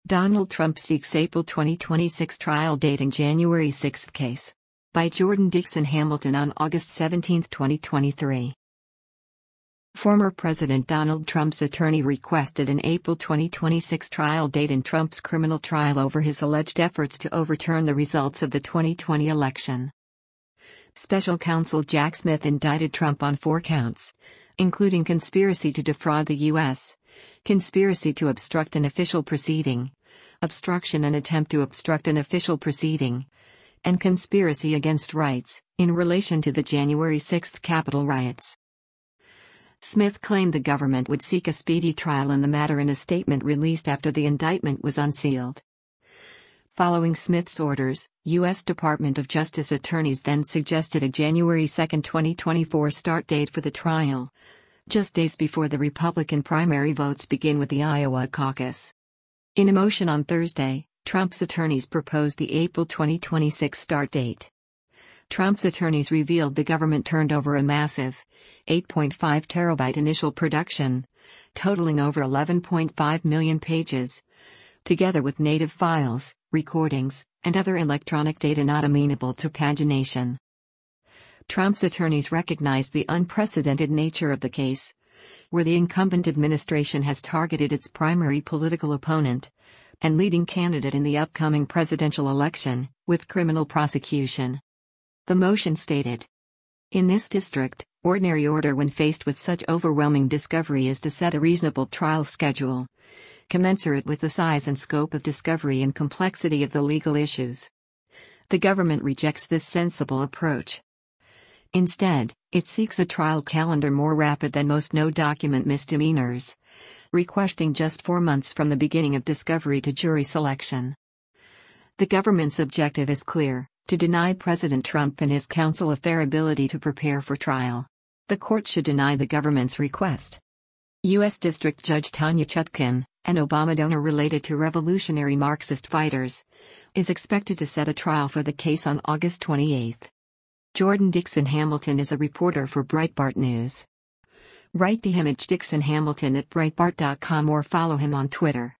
Donald Trump seeks April 2026 trial date in January 6 case. By Jordan Dixon Hamilton on August 17, 2023. Former President Donald Trump's attorney requested an April 2026 trial date in Trump's criminal trial over his alleged efforts to overturn the results of the 2020 election. Special counsel Jack Smith indicted Trump on 4 counts, including conspiracy to defraud the U.S., conspiracy to obstruct an official proceeding, obstruction and attempt to obstruct an official proceeding, and conspiracy against rights, in relation to the January 6 Capitol riots. Smith claimed the government would seek a speedy trial in the matter in a statement released after the indictment was unsealed. Following Smith's orders, U.S. Department of Justice attorneys then suggested a January 2, 2024 start date for the trial, just days before the Republican primary votes begin with the Iowa caucus. In a motion on Thursday, Trump's attorneys proposed the April 2026 start date. Trump's attorneys revealed the government turned over a massive 8.5 terabyte initial production, totaling over 11.5 million pages, together with native files, recordings, and other electronic data not amenable to pagination. Trump's attorneys recognized the unprecedented nature of the case, where the incumbent administration has targeted its primary political opponent and leading candidate in the upcoming presidential election with criminal prosecution. The motion stated, "In this district, ordinary order when faced with such overwhelming discovery is to set a reasonable trial schedule, commensurate with the size and scope of discovery and complexity of the legal issues. The government rejects this sensible approach. Instead, it seeks a trial calendar more rapid than most no-document misdemeanors, requesting just 4 months from the beginning of discovery to jury selection. The government's objective is clear: to deny President Trump and his counsel a fair ability to prepare for trial. The court should deny the government's request." U.S. District Judge Tanya Chutkan, an Obama donor related to revolutionary Marxist fighters, is expected to set a trial for the case on August 28. Jordan Dixon Hamilton is a reporter for Breitbart News. Write to him at Dixon Hamilton at Breitbart.com or follow him on Twitter.